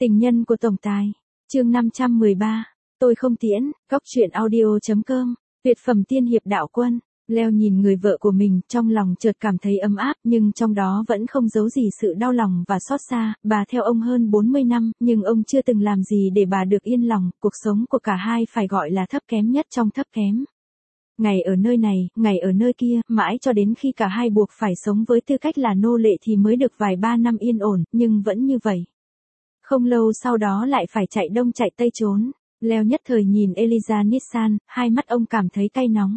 Tình nhân của tổng tài. Chương 513. Tôi không tiễn, góc truyện audio.com. Tuyệt phẩm tiên hiệp đạo quân. Leo nhìn người vợ của mình, trong lòng chợt cảm thấy ấm áp, nhưng trong đó vẫn không giấu gì sự đau lòng và xót xa. Bà theo ông hơn 40 năm, nhưng ông chưa từng làm gì để bà được yên lòng. Cuộc sống của cả hai phải gọi là thấp kém nhất trong thấp kém. Ngày ở nơi này, ngày ở nơi kia, mãi cho đến khi cả hai buộc phải sống với tư cách là nô lệ thì mới được vài ba năm yên ổn, nhưng vẫn như vậy. Không lâu sau đó lại phải chạy đông chạy tây trốn. Leo nhất thời nhìn Eliza Nissan, hai mắt ông cảm thấy cay nóng.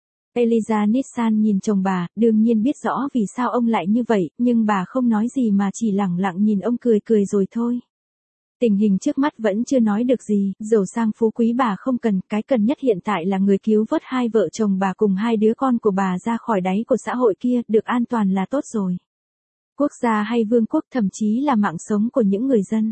Eliza Nissan nhìn chồng bà, đương nhiên biết rõ vì sao ông lại như vậy, nhưng bà không nói gì mà chỉ lẳng lặng nhìn ông cười cười rồi thôi. Tình hình trước mắt vẫn chưa nói được gì, giàu sang phú quý bà không cần, cái cần nhất hiện tại là người cứu vớt hai vợ chồng bà cùng hai đứa con của bà ra khỏi đáy của xã hội kia, được an toàn là tốt rồi. Quốc gia hay vương quốc, thậm chí là mạng sống của những người dân.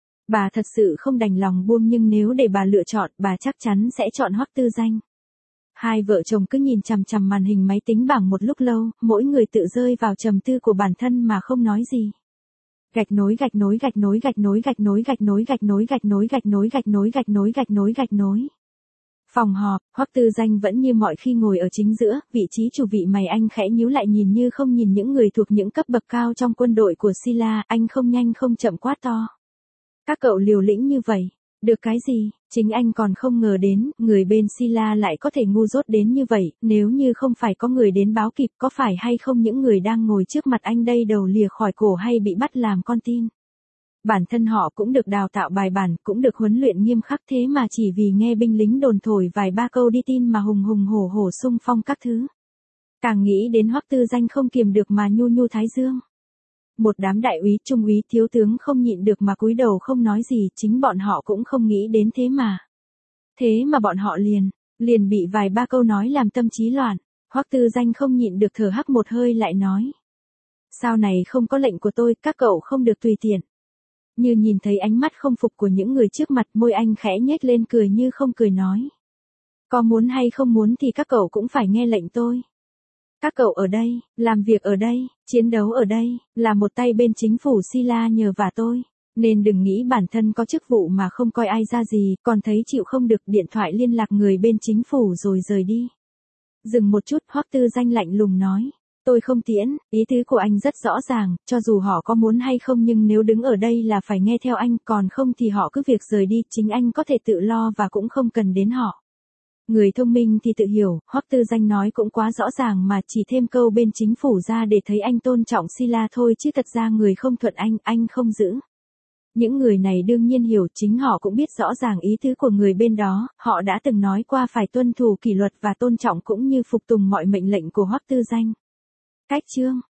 Bà thật sự không đành lòng buông, nhưng nếu để bà lựa chọn, bà chắc chắn sẽ chọn Hoắc Tư Danh. Hai vợ chồng cứ nhìn chằm chằm màn hình máy tính bảng một lúc lâu, mỗi người tự rơi vào trầm tư của bản thân mà không nói gì. Gạch nối gạch nối gạch nối gạch nối gạch nối gạch nối gạch nối gạch nối gạch nối gạch nối gạch nối gạch nối gạch nối. Phòng họp, Hoắc Tư Danh vẫn như mọi khi ngồi ở chính giữa, vị trí chủ vị mày anh khẽ nhíu lại nhìn như không nhìn những người thuộc những cấp bậc cao trong quân đội của Sila, anh không nhanh không chậm quát to. Các cậu liều lĩnh như vậy, được cái gì? Chính anh còn không ngờ đến, người bên Sila lại có thể ngu dốt đến như vậy, nếu như không phải có người đến báo kịp, có phải hay không những người đang ngồi trước mặt anh đây đầu lìa khỏi cổ hay bị bắt làm con tin. Bản thân họ cũng được đào tạo bài bản, cũng được huấn luyện nghiêm khắc, thế mà chỉ vì nghe binh lính đồn thổi vài ba câu đi tin mà hùng hùng hổ hổ xung phong các thứ. Càng nghĩ đến Hoắc Tư Danh không kiềm được mà nhu nhu thái dương. Một đám đại úy, trung úy, thiếu tướng không nhịn được mà cúi đầu không nói gì, chính bọn họ cũng không nghĩ đến thế mà. Thế mà bọn họ liền bị vài ba câu nói làm tâm trí loạn. Hoắc Tư Danh không nhịn được thở hắt một hơi lại nói. Sao này không có lệnh của tôi, các cậu không được tùy tiện. Như nhìn thấy ánh mắt không phục của những người trước mặt, môi anh khẽ nhếch lên cười như không cười nói. Có muốn hay không muốn thì các cậu cũng phải nghe lệnh tôi. Các cậu ở đây, làm việc ở đây, chiến đấu ở đây, là một tay bên chính phủ Sila nhờ vả tôi, nên đừng nghĩ bản thân có chức vụ mà không coi ai ra gì, còn thấy chịu không được điện thoại liên lạc người bên chính phủ rồi rời đi. Dừng một chút, Hoắc Tư Danh lạnh lùng nói, tôi không tiễn, ý tứ của anh rất rõ ràng, cho dù họ có muốn hay không nhưng nếu đứng ở đây là phải nghe theo anh, còn không thì họ cứ việc rời đi, chính anh có thể tự lo và cũng không cần đến họ. Người thông minh thì tự hiểu, Hoắc Tư Danh nói cũng quá rõ ràng mà chỉ thêm câu bên chính phủ ra để thấy anh tôn trọng Sila thôi, chứ thật ra người không thuận anh không giữ. Những người này đương nhiên hiểu, chính họ cũng biết rõ ràng ý tứ của người bên đó, họ đã từng nói qua phải tuân thủ kỷ luật và tôn trọng cũng như phục tùng mọi mệnh lệnh của Hoắc Tư Danh. Cách chương